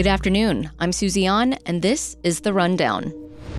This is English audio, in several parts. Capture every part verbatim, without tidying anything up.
Good afternoon. I'm Susie An, and this is The Rundown.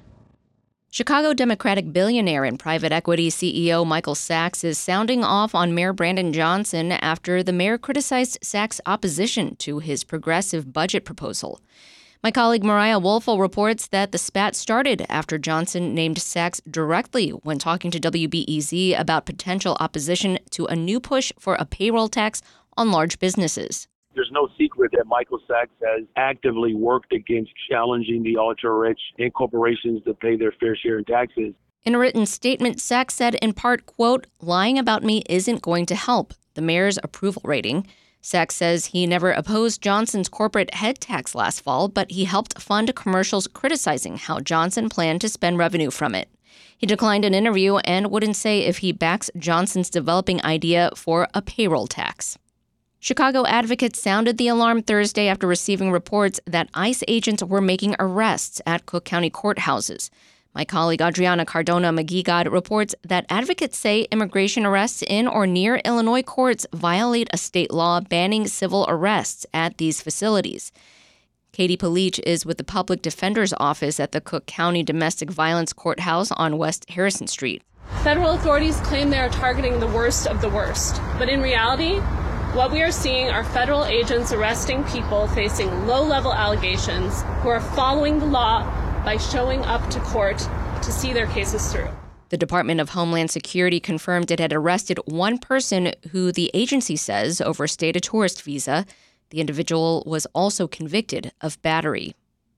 Chicago Democratic billionaire and private equity C E O Michael Sachs is sounding off on Mayor Brandon Johnson after the mayor criticized Sachs' opposition to his progressive budget proposal. My colleague Mariah Woelfel reports that the spat started after Johnson named Sachs directly when talking to W B E Z about potential opposition to a new push for a payroll tax on large businesses. There's no secret that Michael Sachs has actively worked against challenging the ultra-rich and corporations to pay their fair share in taxes. In a written statement, Sachs said in part, quote, "Lying about me isn't going to help the mayor's approval rating." Sachs says he never opposed Johnson's corporate head tax last fall, but he helped fund commercials criticizing how Johnson planned to spend revenue from it. He declined an interview and wouldn't say if he backs Johnson's developing idea for a payroll tax. Chicago advocates sounded the alarm Thursday after receiving reports that ICE agents were making arrests at Cook County courthouses. My colleague Adriana Cardona-McGeegod reports that advocates say immigration arrests in or near Illinois courts violate a state law banning civil arrests at these facilities. Katie Palich is with the Public Defender's Office at the Cook County Domestic Violence Courthouse on West Harrison Street. Federal authorities claim they are targeting the worst of the worst, but in reality, what we are seeing are federal agents arresting people facing low-level allegations who are following the law by showing up to court to see their cases through. The Department of Homeland Security confirmed it had arrested one person who the agency says overstayed a tourist visa. The individual was also convicted of battery.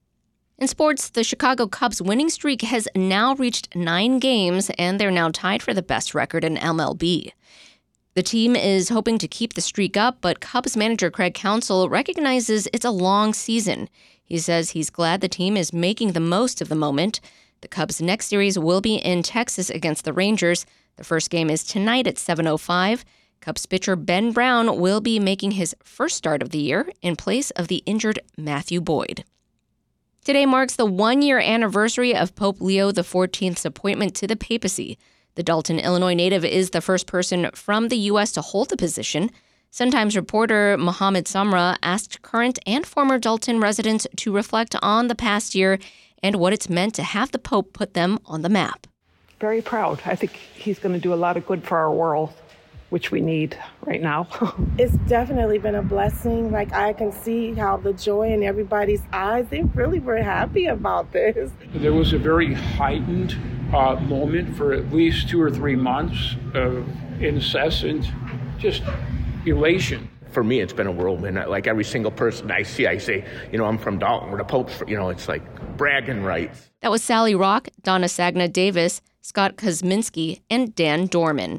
In sports, the Chicago Cubs' winning streak has now reached nine games, and they're now tied for the best record in M L B. The team is hoping to keep the streak up, but Cubs manager Craig Counsell recognizes it's a long season. He says he's glad the team is making the most of the moment. The Cubs' next series will be in Texas against the Rangers. The first game is tonight at seven oh five. Cubs pitcher Ben Brown will be making his first start of the year in place of the injured Matthew Boyd. Today marks the one-year anniversary of Pope Leo the fourteenth's appointment to the papacy. The Dalton, Illinois native is the first person from the U S to hold the position. Sun-Times reporter Mohammed Samra asked current and former Dalton residents to reflect on the past year and what it's meant to have the Pope put them on the map. Very proud. I think he's going to do a lot of good for our world, which we need right now. It's definitely been a blessing. Like, I can see how the joy in everybody's eyes, they really were happy about this. There was a very heightened uh, moment for at least two or three months of incessant just elation. For me, it's been a whirlwind. Like every single person I see, I say, you know, I'm from Dalton, where the Pope's, you know, it's like bragging rights. That was Sally Rock, Donna Sagna Davis, Scott Kosminski, and Dan Dorman.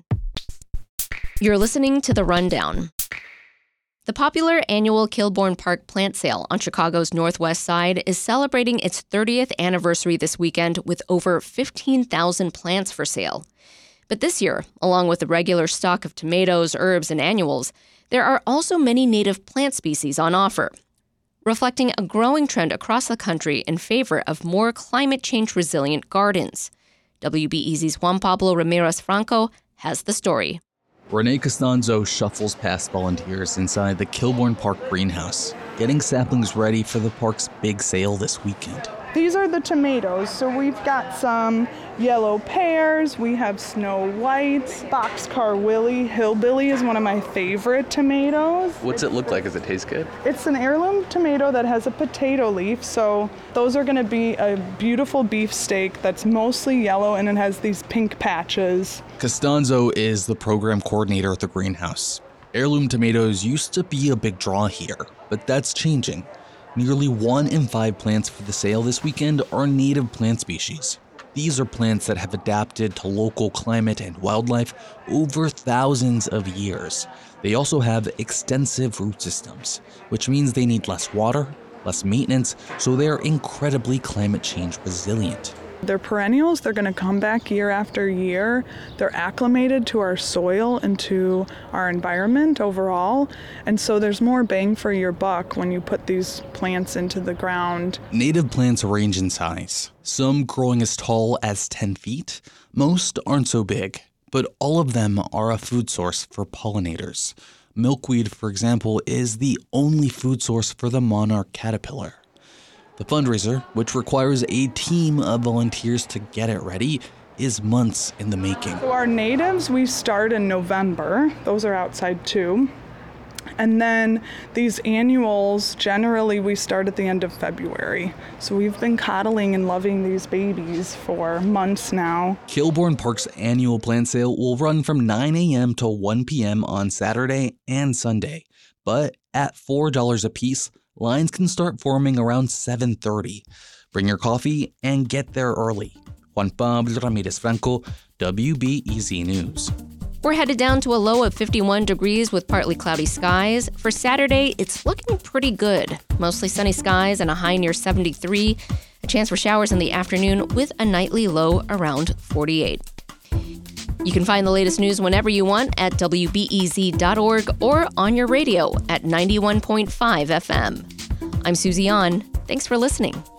You're listening to The Rundown. The popular annual Kilbourne Park plant sale on Chicago's northwest side is celebrating its thirtieth anniversary this weekend with over fifteen thousand plants for sale. But this year, along with the regular stock of tomatoes, herbs, and annuals, there are also many native plant species on offer, reflecting a growing trend across the country in favor of more climate change-resilient gardens. W B E Z's Juan Pablo Ramirez Franco has the story. Renee Costanzo shuffles past volunteers inside the Kilbourne Park greenhouse, getting saplings ready for the park's big sale this weekend. These are the tomatoes. So we've got some yellow pears, we have Snow Whites, Boxcar Willie. Hillbilly is one of my favorite tomatoes. What's it look like? Does it taste good? It's an heirloom tomato that has a potato leaf, so those are going to be a beautiful beef steak that's mostly yellow and it has these pink patches. Costanzo is the program coordinator at the greenhouse. Heirloom tomatoes used to be a big draw here, but that's changing. Nearly one in five plants for the sale this weekend are native plant species. These are plants that have adapted to local climate and wildlife over thousands of years. They also have extensive root systems, which means they need less water, less maintenance, so they're incredibly climate change resilient. They're perennials. They're going to come back year after year. They're acclimated to our soil and to our environment overall. And so there's more bang for your buck when you put these plants into the ground. Native plants range in size, some growing as tall as ten feet. Most aren't so big, but all of them are a food source for pollinators. Milkweed, for example, is the only food source for the monarch caterpillar. The fundraiser, which requires a team of volunteers to get it ready, is months in the making. So our natives, we start in November. Those are outside too. And then these annuals, generally we start at the end of February. So we've been coddling and loving these babies for months now. Kilbourne Park's annual plant sale will run from nine a.m. to one p.m. on Saturday and Sunday. But at four dollars a piece, lines can start forming around seven thirty. Bring your coffee and get there early. Juan Pablo Ramirez Franco, W B E Z News. We're headed down to a low of fifty-one degrees with partly cloudy skies. For Saturday, it's looking pretty good. Mostly sunny skies and a high near seventy-three. A chance for showers in the afternoon with a nightly low around forty-eight. You can find the latest news whenever you want at W B E Z dot org or on your radio at ninety-one point five F M. I'm Susie An. Thanks for listening.